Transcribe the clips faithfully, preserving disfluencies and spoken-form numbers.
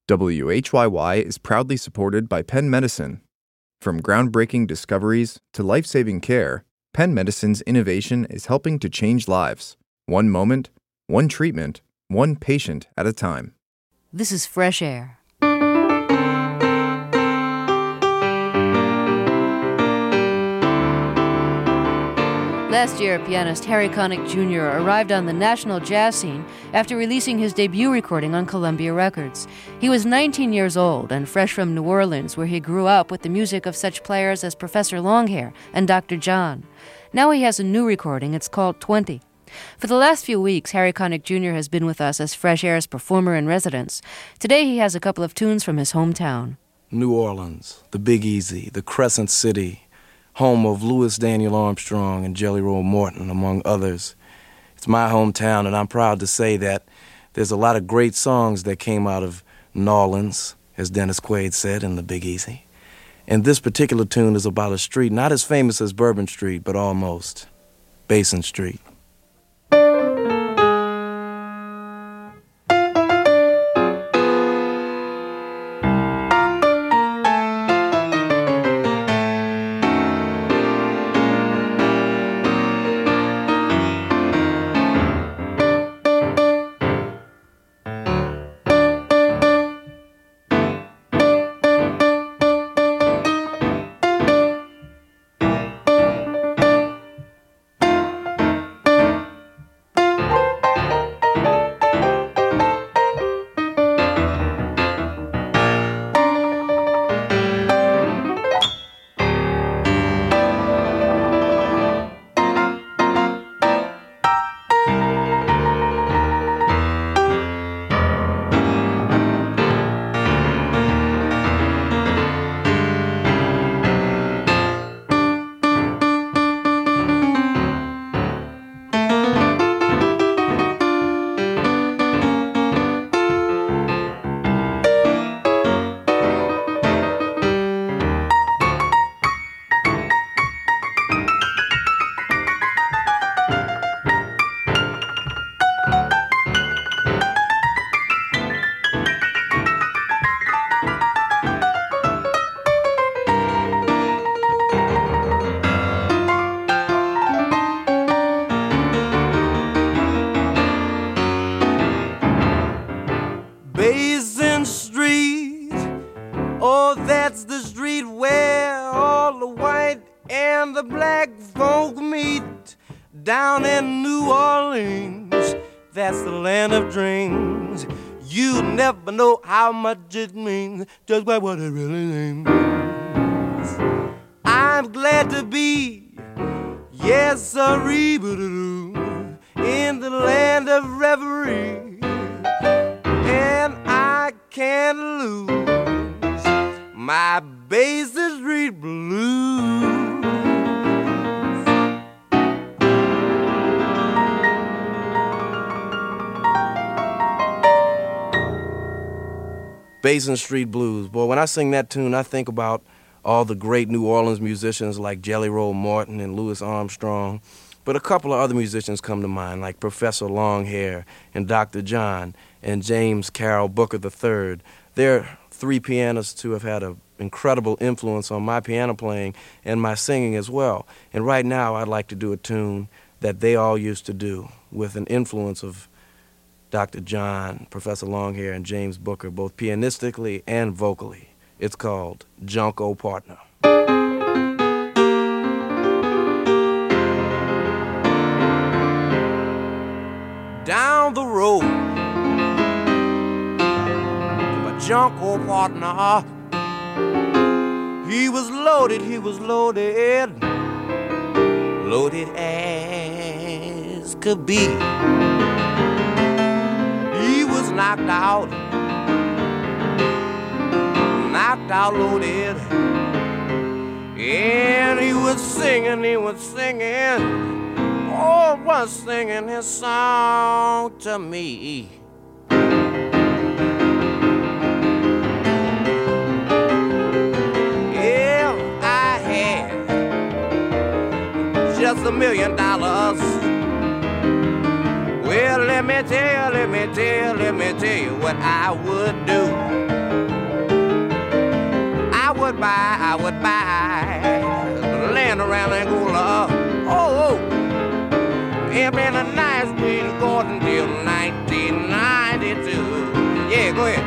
W H Y Y is proudly supported by Penn Medicine. From groundbreaking discoveries to life-saving care, Penn Medicine's innovation is helping to change lives, one moment, one treatment, one patient at a time. This is Fresh Air. Last year, pianist Harry Connick Junior arrived on the national jazz scene after releasing his debut recording on Columbia Records. He was nineteen years old and fresh from New Orleans, where he grew up with the music of such players as Professor Longhair and Doctor John. Now he has a new recording. It's called twenty. For the last few weeks, Harry Connick Junior has been with us as Fresh Air's performer in residence. Today he has a couple of tunes from his hometown. New Orleans, the Big Easy, the Crescent City, home of Louis Daniel Armstrong and Jelly Roll Morton, among others. It's my hometown, and I'm proud to say that there's a lot of great songs that came out of New Orleans, as Dennis Quaid said in the Big Easy. And this particular tune is about a street not as famous as Bourbon Street, but almost. Basin Street. Basin Street, oh, that's the street where all the white and the black folk meet. Down in New Orleans, that's the land of dreams. You never know how much it means, just by what it really means. I'm glad to be, yes, sirree, in the land of reverie. And I can't lose my Basin Street blues. Basin Street Blues. Boy, when I sing that tune, I think about all the great New Orleans musicians like Jelly Roll Morton and Louis Armstrong. But a couple of other musicians come to mind, like Professor Longhair and Doctor John and James Carroll Booker the third. They're three pianists who have had an incredible influence on my piano playing and my singing as well. And right now I'd like to do a tune that they all used to do with an influence of Doctor John, Professor Longhair, and James Booker, both pianistically and vocally. It's called Junko Partner. Down the road to my Junko partner. He was loaded, he was loaded, loaded as could be. He was knocked out, knocked out loaded, and he was singing, he was singing. Oh, was singing his song to me. If I had just a million dollars, well, let me tell you, let me tell you, let me tell you what I would do. Go ahead.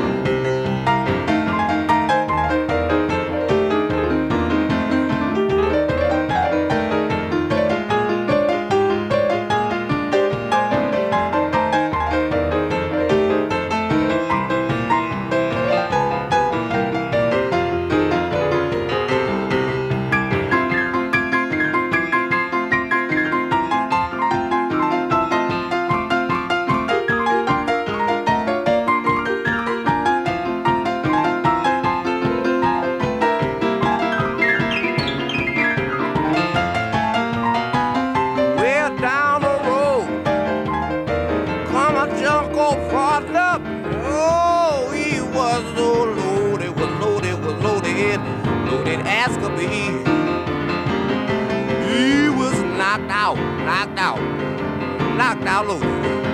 He was knocked out, knocked out, knocked out loose.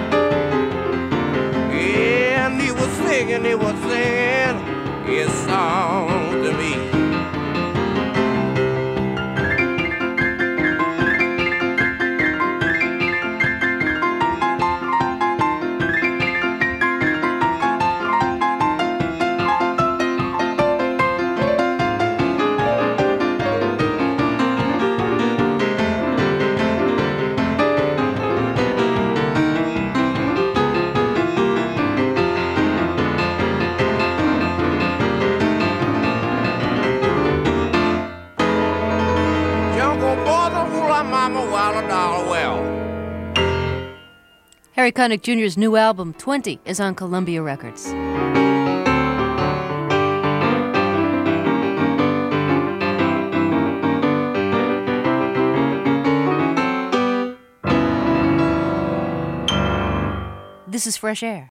And he was singing, he was singing his song to me. Harry Connick Junior's new album, twenty, is on Columbia Records. This is Fresh Air.